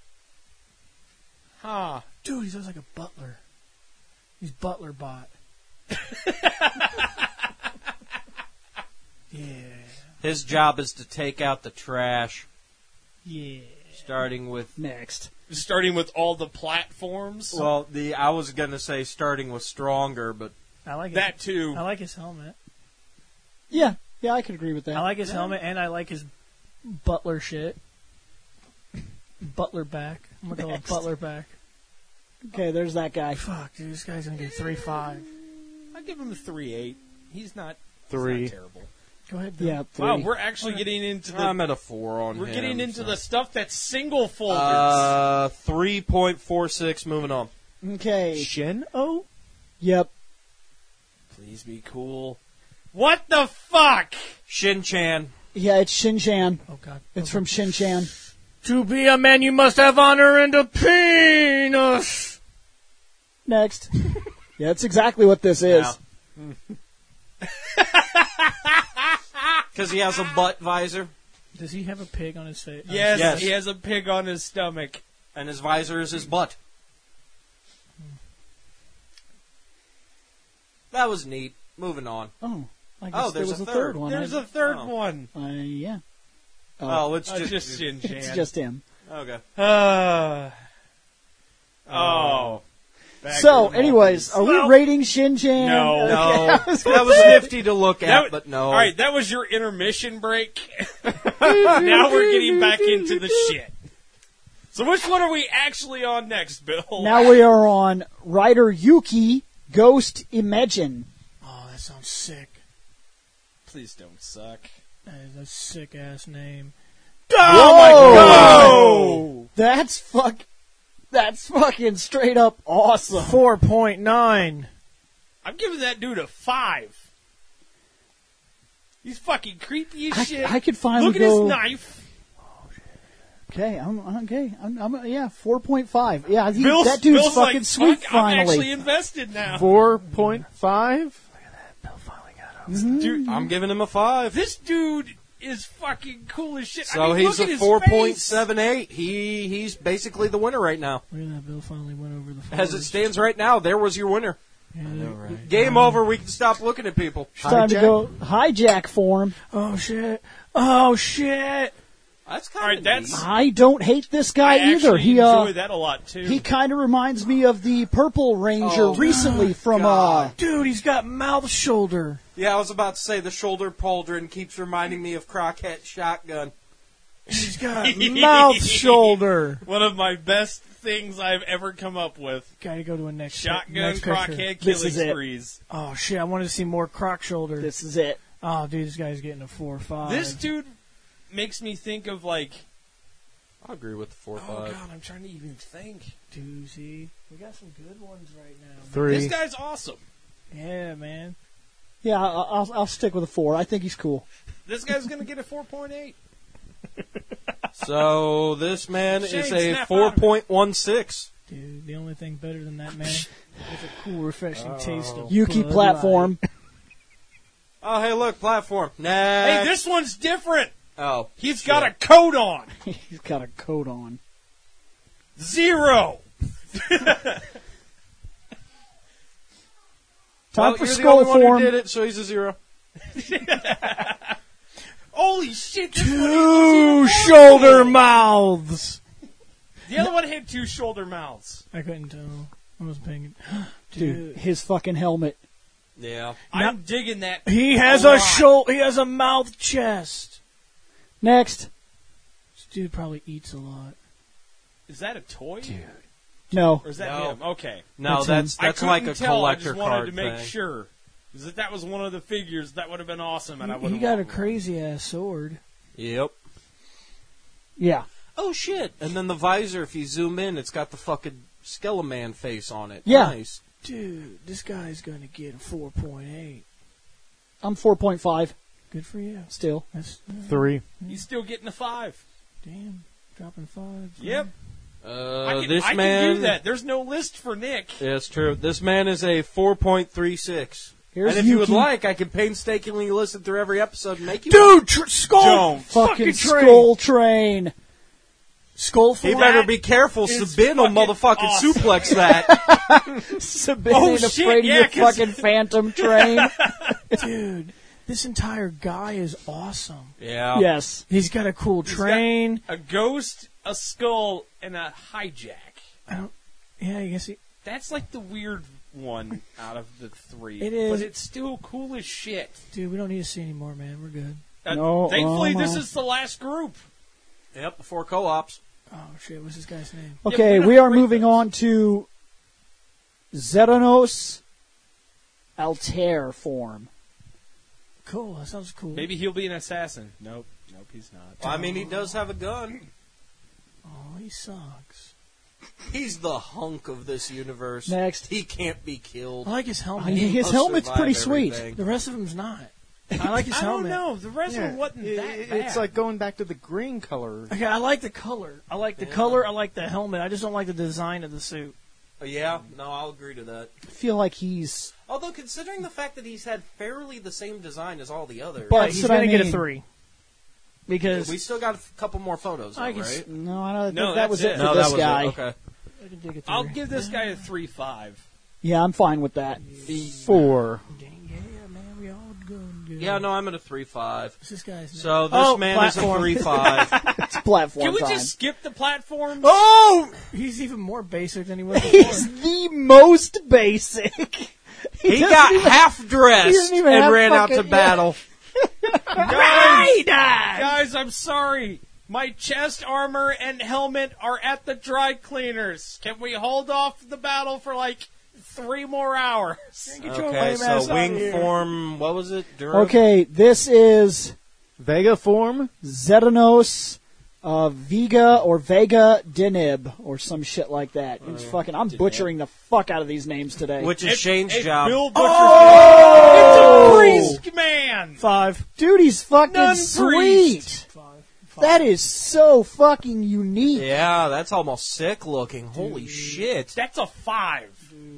Huh. Dude, he looks like a butler. He's butler bot. Yeah. His job is to take out the trash, Yeah. starting with. Next. Starting with all the platforms. Well, the I was gonna say starting with stronger, but I like that it. too. I like his helmet. Yeah, yeah, I could agree with that. I like his helmet, and I like his butler shit. Butler back. I'm gonna call him Next. butler back. Okay, there's that guy. Fuck, dude, this guy's gonna get three five. I give him a three eight. He's not Three. He's not terrible. Go ahead, Bill. Yeah, three. Wow, we're actually getting into the. I'm at a four on we're him. getting into so. the stuff that's single folders. Uh, three point four six. Moving on. Okay. Shin O? Yep. Please be cool. What the fuck? Shin Chan. Yeah, it's Shin-Chan. Oh god. It's from Shin-Chan. To be a man, you must have honor and a penis. Next. Yeah, that's exactly what this is. Because he has a butt visor, Does he have a pig on his face? Yes, Yes. he has a pig on his stomach. and his visor is his butt. That was neat. Moving on. Oh, I guess Oh, there there's was a a third, third. one. There's I, a third Oh. one. uh, yeah. Oh, it's Uh, just, just Shin Chan. It's just him. okay. Uh, oh. Back So, to the anyways, are Well, we rating Shin-Chan? No. Okay, No, I was that gonna was say- nifty to look at, That- but no. All right, that was your intermission break. Now we're getting back into the shit. So which one are we actually on next, Bill? Now we are on Rider Yuki Ghost Imagine. Oh, that sounds sick. Please don't suck. That is a sick ass name. Oh my God! That's fuck. That's fucking straight up awesome. Four point nine. I'm giving that dude a five. He's fucking creepy as I, shit. I could finally Look at go. his knife. Okay, I'm okay. I'm, I'm yeah, four point five. Yeah, he, Bill's, that dude's Bill's fucking like, sweet. Fuck, I'm finally, actually invested now. Four point five? Dude, I'm giving him a five. this dude is fucking cool as shit. So I mean, he's look at a his four point face. seven eight. He he's basically the winner right now. Look at that. Bill finally went over the. As it forwards. stands right now, there was your winner. Yeah, right. Game over. We can stop looking at people. it's time to go hijack form. Oh shit! Oh shit! That's All kind right, of that's. I don't hate this guy I either. actually He enjoy uh, that a lot too. he kind of reminds me of the Purple Ranger Oh, recently from uh. God. Dude, he's got mouth shoulder. Yeah, I was about to say the shoulder pauldron keeps reminding me of Crockett Shotgun. He's got mouth shoulder. One of my best things I've ever come up with. Gotta go to a next Shotgun next picture. crockhead This killing is it. sprees. Oh shit! I wanted to see more croc shoulder. This is it. Oh, dude, this guy's getting a four or five. This dude makes me think of like. I agree with the four Oh five. god, I'm trying to even think. doozy. We got some good ones right now. Three. This guy's awesome. Yeah, man. Yeah, I'll, I'll I'll stick with a four. I think he's cool. This guy's gonna get a four point eight. So this man Shane, is a snap four out of it. point one six. Dude, the only thing better than that man is a cool, refreshing taste of Yuki Bud platform. Oh, hey, look, platform. Hey, Next. this one's different. Oh, He's shit. got a coat on. He's got a coat on. Zero. Time Well, for you're the skull only one form. who did it, so he's a zero. Holy shit! This one Two was shoulder mouths. The other one had two shoulder mouths. I couldn't tell. I was paying. Dude, Dude, his fucking helmet. Yeah. I'm digging that. he has a a, lot. shoulder. He has a mouth chest. Next. This dude probably eats a lot. Is that a toy? No. Or is that No. him? Okay. No, That's that's him. that's I like couldn't a tell. collector I just wanted card to make thing. sure. Because if that was one of the figures, that would have been awesome, and I would He have got a wanted one. crazy ass sword. Yep. Yeah. Oh shit! And then the visor, if you zoom in, it's got the fucking Skeleman face on it. Yeah. Nice. Dude, this guy's gonna get a four point eight. I'm four point five Good for you. still. That's uh, Three. He's still getting a five. damn. Dropping five. Yep. Uh, I can, this I man. can do that. There's no list for Nick. Yeah, it's true. This man is a four point three six. Here's And if you would Yuki. like, I can painstakingly listen through every episode and make you. Dude, tr- skull. Don't. Fucking fucking train. skull train. Skull He for better that be careful. is Sabine will fucking motherfucking awesome. suplex that. Sabine Oh, ain't shit, afraid yeah, of your 'cause- fucking phantom train. Dude, this entire guy is awesome. Yeah. Yes. He's got a cool He's train. got a ghost, a skull, and a hijack. I don't. Yeah, I guess he. That's like the weird one out of the three. It is. But it's still cool as shit. Dude, we don't need to see any more, man. We're good. Uh, No, thankfully, oh, this my. is the last group. Yep. Before co-ops. Oh shit, what's this guy's name? Okay, we're we not are great moving those. on to Zeranos Altair form. Cool. That sounds cool. Maybe he'll be an assassin. Nope. Nope, he's not. I mean, he does have a gun. Oh, he sucks. He's the hunk of this universe. Next. He can't be killed. I like his I helmet. mean, his He'll helmet's survive pretty sweet. everything. The rest of him's not. I like his I don't helmet. know. The rest of Yeah, them wasn't it- that it- bad. It's like going back to the green color. Okay, I like the color. I like the Yeah. color. I like the helmet. I just don't like the design of the suit. Oh, yeah, no, I'll agree to that. I feel like he's. Although, considering the fact that he's had fairly the same design as all the others, But- But That's he's what I gonna get a mean. three because we still got a couple more photos, though, I guess right? No, I don't think No, that that's was it. it for No, this that was guy. it. Okay. I can dig a three. I'll give this guy a three five. Yeah, I'm fine with that. Four. Dang, yeah, man, we all going good. Yeah, no, I'm at a three five. What's this guy's name? So this Oh, man platform. is a three five. It's platform Can we time. just skip the platforms? Oh, He's even more basic than he was before. he's the most basic. He doesn't got even- half he dressed doesn't even and have ran out to fucking- battle. Guys, died. guys, I'm sorry. My chest armor and helmet are at the dry cleaners. Can we hold off the battle for like three more hours? Get your Okay, lame ass so out wing here. form, what was it? Durham? Okay, this is Vega form. Zetanos uh, Vega or Vega Denib or some shit like that. It's fucking. I'm butchering the fuck out of these names today. Which is It's- Shane's it's job. Bill Butcher's Oh! It's a priest man. Five. Dude, he's fucking Nun sweet. Five. That is so fucking unique. Yeah, that's almost sick looking. Holy shit. That's a five.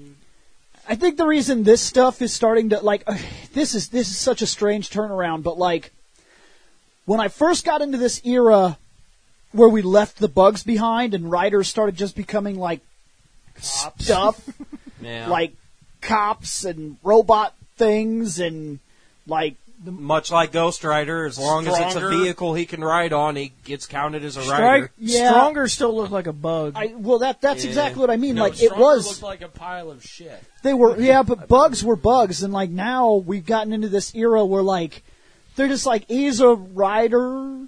I think the reason this stuff is starting to like uh, this is this is such a strange turnaround, but like when I first got into this era where we left the bugs behind and writers started just becoming like stuff, Yeah. like cops and robot things and like Much like Ghost Rider, as long as it's a Stronger. vehicle he can ride on, he gets counted as a rider. Strike. Yeah. Stronger still look like a bug. I well that that's Yeah. exactly what I mean. No, like it Stronger was looked like a pile of shit. they were yeah, but bugs were bugs and like now we've gotten into this era where like they're just like he's a rider.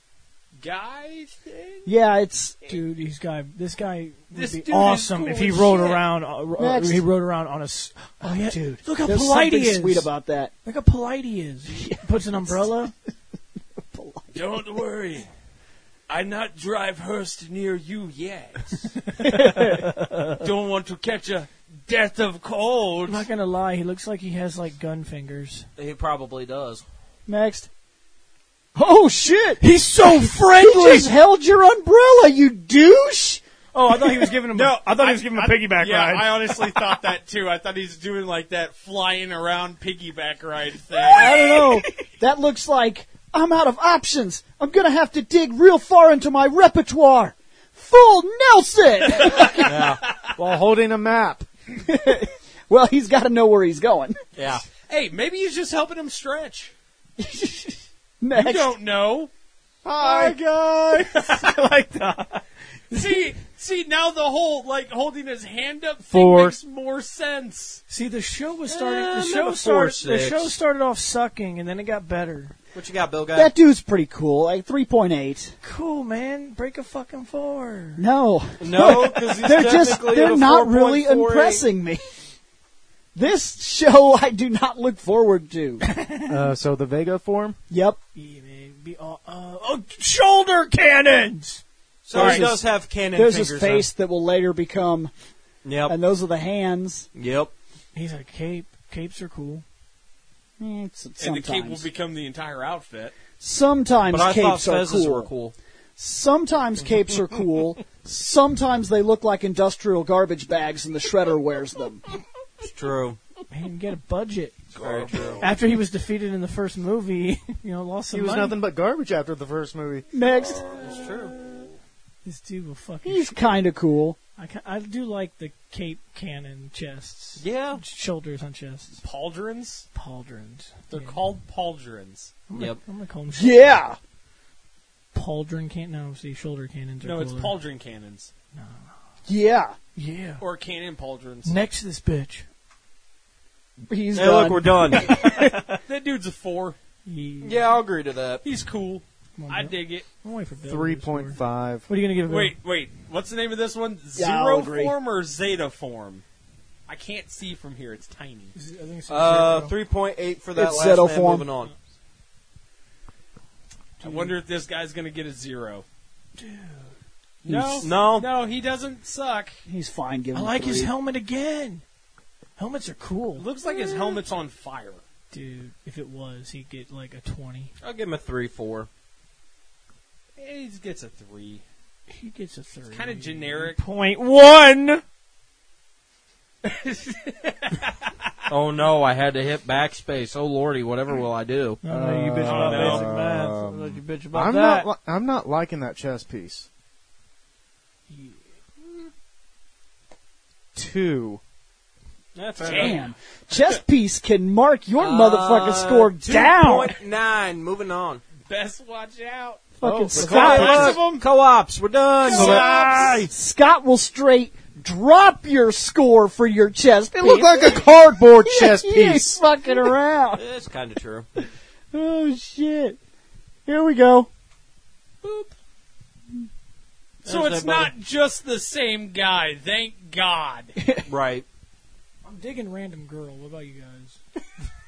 Guy thing? Yeah, it's Dude, he's guy. This guy would This be dude is awesome cool if he as rode shit. around. Uh, uh, Next. he rode around on a. s- Oh yeah, dude. Look how There's polite something he is. sweet about that. Look how polite he is. He puts an umbrella. Don't worry. I not drive Hearst near you yet. Don't want to catch a death of cold. I'm not gonna lie. He looks like he has like gun fingers. He probably does. Next. Oh shit! He's so You friendly. just held your umbrella, you douche! Oh, I thought he was giving him. No, I thought he was giving him a piggyback yeah, ride. I honestly thought that too. I thought he's doing like that flying around piggyback ride thing. I don't know. That looks like I'm out of options. I'm gonna have to dig real far into my repertoire. Full Nelson! While holding a map. Well, he's gotta know where he's going. Yeah. Hey, maybe he's just helping him stretch. You Next. don't know. Hi, guys. I like that. See, see now the whole like holding his hand up thing Four. makes more sense. See, the show was starting. Eh, the I'm show at a four, started. The six. show started off sucking, and then it got better. What you got, Bill Guy? That dude's pretty cool. Like three point eight. Cool, man. Break a fucking four. No. No, because he's They're just, technically they're at a not really four point four eight. impressing me. This show I do not look forward to. Uh, so the Vega form? Yep. Yeah, man, be all, uh, oh, shoulder cannons. So There's he his- does have cannon There's fingers. his face that will later become, Huh? Yep. and those are the hands. Yep. He's a cape. Capes are cool. Eh, it's- And the sometimes, cape will become the entire outfit. sometimes But I thought capes are fezzes cool. were cool. Sometimes capes are cool. Sometimes they look like industrial garbage bags, and the shredder wears them. It's true. Man, get a budget. Very true. After he was defeated in the first movie, you know, lost some He was money. nothing but garbage after the first movie. Next, It's true. This dude will fucking. he's kind of cool. I, ca- I do like the cape cannon chests. Yeah. Shoulders on chests. Pauldrons? Pauldrons. They're Yeah. called pauldrons. I'm gonna, Yep. I'm gonna call them Yeah. pauldron can. No, see, shoulder cannons are No, it's cooler. pauldron cannons. Yeah. Yeah. Or cannon pauldrons. Next to this bitch. He's Hey, done. look, we're done. That dude's a four. He, yeah, I'll agree to that. He's cool. Come on, I Bill. dig it. I'm waiting for Bill to Three give a score. point five. What are you gonna give it? Bill? Wait, wait. What's the name of this one? Yeah, I'll Zero agree. form or Zeta form? I can't see from here. It's tiny. Is it- I think it's Uh, zero. three point eight for that It's last Zeto man. form. Moving on. I wonder if this guy's going to get a zero. He's- No, No. no, he doesn't suck. He's fine. Give I him like three. his helmet again. Helmets are cool, Looks like his helmet's on fire. dude. If it was, he'd get like a twenty. I'll give him a three four. He gets a three. He gets a thirty. Kind of generic. Point one. Oh no, I had to hit backspace. Oh lordy, whatever will I do? No, no, you bitch about no. basic math. I'll let you bitch about I'm that. not. Li- I'm not liking that chess piece. Two. That's Damn. Chess piece can mark your motherfucking score two down. point nine. Moving on. Best watch out. Fucking Oh, Scott. look. Lots of them. Co-ops. We're done. Scott, Scott will straight drop your score for your chess piece. It looked like a cardboard chess He ain't piece. fucking around. It's kind of true. Oh shit. Here we go. So There's it's that not just the same guy. Thank God. Right. I'm digging random girl. What about you guys?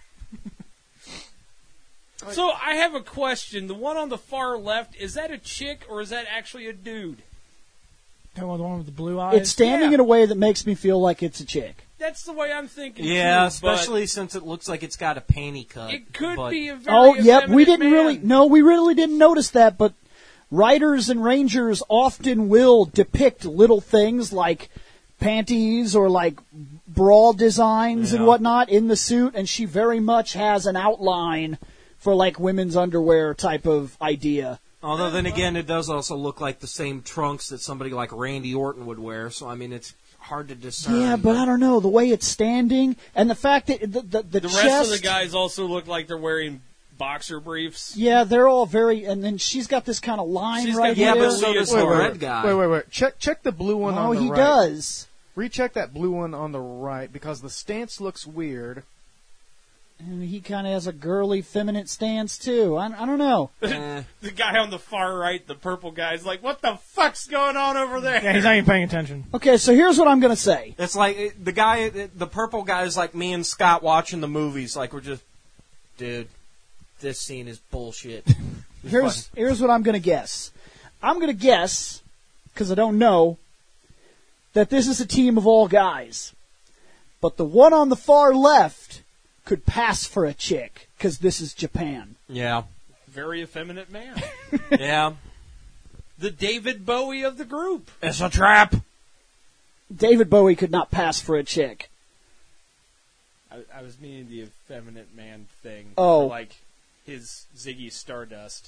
So I have a question. The one on the far left, is that a chick or is that actually a dude? Talking about the one with the blue eyes. It's standing Yeah. in a way that makes me feel like it's a chick. That's the way I'm thinking. Yeah, too, especially since it looks like it's got a panty cut. but it could but be a very Oh, yep. We effeminate didn't man. really. No, we really didn't notice that. But writers and rangers often will depict little things like panties or like bra designs and Yeah. whatnot in the suit, and she very much has an outline for like women's underwear type of idea. Although then again, it does also look like the same trunks that somebody like Randy Orton would wear. So I mean, it's hard to discern. Yeah, but I don't know the way it's standing and the fact that the the, the, The chest. rest of the guys also look like they're wearing boxer briefs. Yeah, they're all very, and then she's got this kind of line She's right got- yeah, here. but so Wait, does Wait, the wait, red wait. guy. Wait, wait, wait. Check check the blue one oh, on the he right. does. Recheck that blue one on the right because the stance looks weird. And he kind of has a girly, feminine stance too. I, I don't know. Eh. The guy on the far right, the purple guy's like, what the fuck's going on over there? Yeah, he's not even paying attention. Okay, so here's what I'm gonna say. It's like it- the guy, it- the purple guy is like me and Scott watching the movies. Like we're just, dude, this scene is bullshit. Here's here's what I'm gonna guess. I'm gonna guess because I don't know that this is a team of all guys, but the one on the far left could pass for a chick because this is Japan. Yeah, Very effeminate man. yeah. The David Bowie of the group. It's a trap. David Bowie could not pass for a chick. I, I was meaning the effeminate man thing. Oh. For, like his Ziggy Stardust.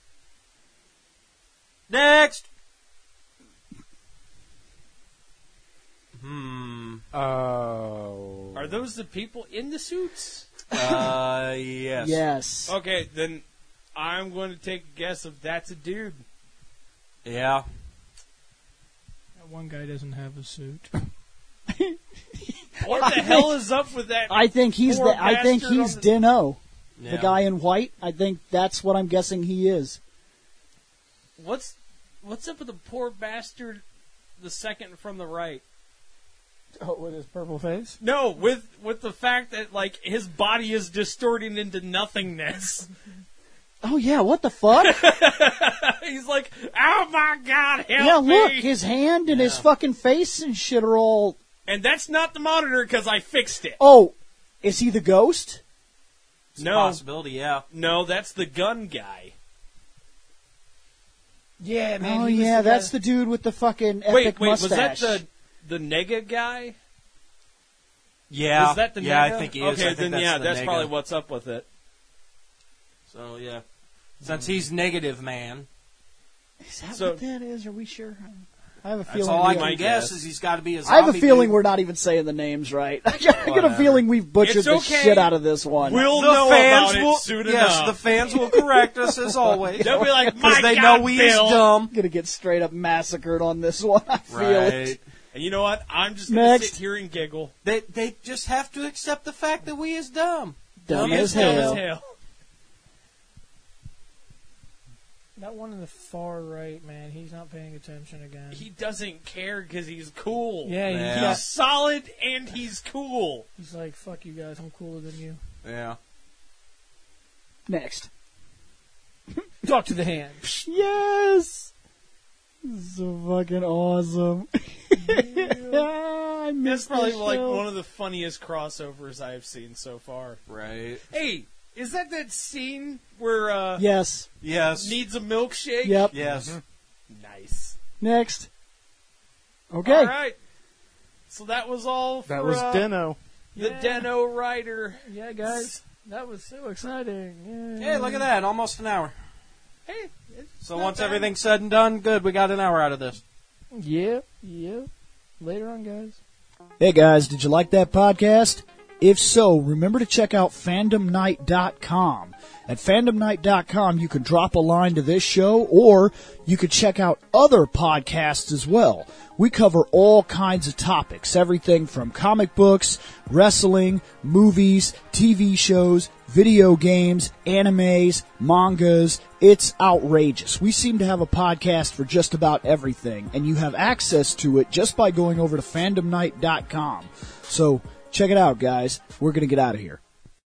Next. Hmm. Oh. Are those the people in the suits? Uh, yes. Yes. Okay, then I'm going to take a guess if that's a dude. Yeah. That one guy doesn't have a suit. What the hell is up with that? I think he's Poor the. I think bastard he's on the- Dino, Yeah. the guy in white. I think that's what I'm guessing he is. What's what's up with the poor bastard? The second from the right. Oh, with his purple face? No, with with the fact that like his body is distorting into nothingness. Oh yeah, what the fuck? He's like, oh my god, help Yeah, me! look, his hand and his fucking face and shit are all. And that's not the monitor because I fixed it. Oh, is he the ghost? It's No. a possibility, yeah. No, that's the gun guy. Yeah, man. Oh he was yeah, the that's guy- the dude with the fucking epic Wait, wait, mustache. was that the the nega guy? Yeah. Was that the yeah, nega? I think he is. Okay, I think then that's yeah, the that's nega. probably what's up with it. So, yeah. Since he's negative man, Is that So- what that is? Are we sure? I have a that's feeling. all I we- can might guess guess. is he's got to be a I have a zombie feeling dude. we're not even saying the names right. I got a Whatever. feeling we've butchered It's the okay. shit out of this one. We'll The know fans about will, it soon yes, enough. the fans will correct us as always. They'll be like, Because my they God, know we Bill. is dumb. I'm gonna get straight up massacred on this one. I feel Right. it. And you know what? I'm just gonna Next. sit here and giggle. They they just have to accept the fact that we is dumb. Dumb He as is dumb hell. as hell. That one in the far right, man. He's not paying attention again. He doesn't care because he's cool. yeah, he- Yeah. He's solid and he's cool. he's like, fuck you guys, I'm cooler than you. Yeah. Next. Talk to the hand. Yes. This is so fucking awesome. I That's missed probably this like show. one of the funniest crossovers I've seen so far. Right. Hey, is that that scene where uh Yes. Yes. needs a milkshake? Yep. Yes. Nice. Next. Okay. All right. So that was all for That was uh, Deno. the Yeah. Deno Rider. Yeah, guys. That was so exciting. Yeah. Hey, look at that. Almost an hour. Hey, it's So not once bad. everything's said and done, good. We got an hour out of this. Yep, yep. Later on, guys. Hey guys, did you like that podcast? If so, remember to check out fandom night dot com. At fandom night dot com, you can drop a line to this show, or you could check out other podcasts as well. We cover all kinds of topics, everything from comic books, wrestling, movies, T V shows, video games, animes, mangas. It's outrageous. We seem to have a podcast for just about everything, and you have access to it just by going over to fandom night dot com. So check it out, guys. We're going to get out of here.